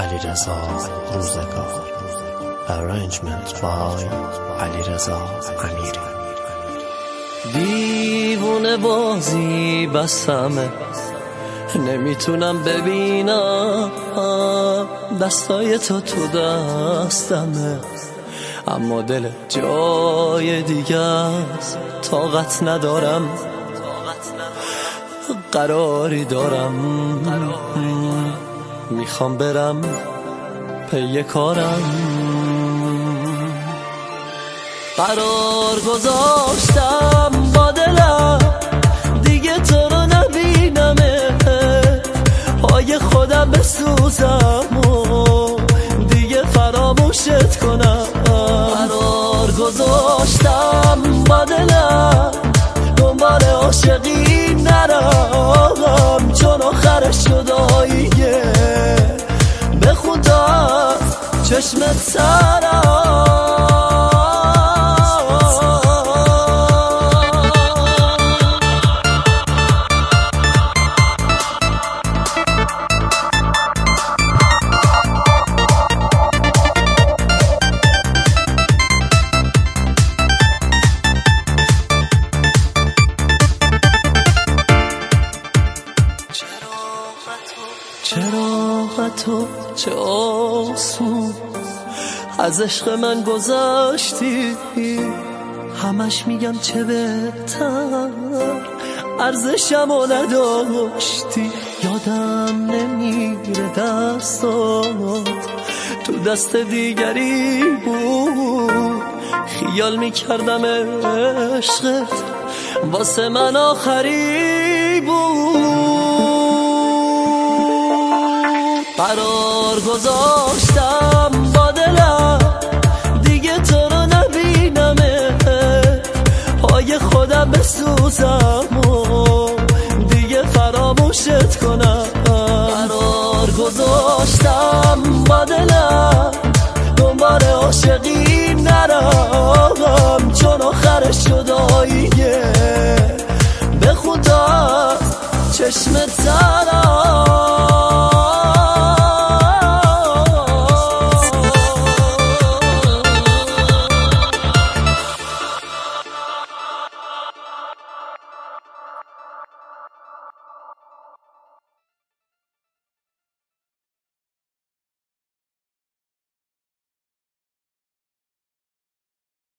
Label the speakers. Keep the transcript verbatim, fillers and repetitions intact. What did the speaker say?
Speaker 1: علیرضا روزگار. Arrangement by علیرضا امیری. دیوونه بازی بسمه، نمیتونم ببینم دستای تو تو دستمه، اما دل جای دیگه است. طاقت ندارم، قراری دارم، میخوام برم پی کارم. قرار گذاشتم با دلم دیگه تو رو نبینمه، پای خودم بسوزم و دیگه فراموشت کنم. قرار گذاشتم با دلم دنبال عاشقی نرم، چون آخرش جداییه. به خدا چشمت سرم. چرا تو چه آسون از عشق من گذاشتی، همش میگم چه بهتر ارزشمو نداشتی. یادم نمیره دستات تو دست دیگری بود، خیال میکردم عشقت واسه من آخری بود. قرار گذاشتم با دلم دیگه تو رو نبینمه، پای خودم بسوزم و دیگه فراموشت کنم. قرار گذاشتم با دلم دنبال عاشقی نرم، چون آخرش جداییه. به خدا چشمت سرم.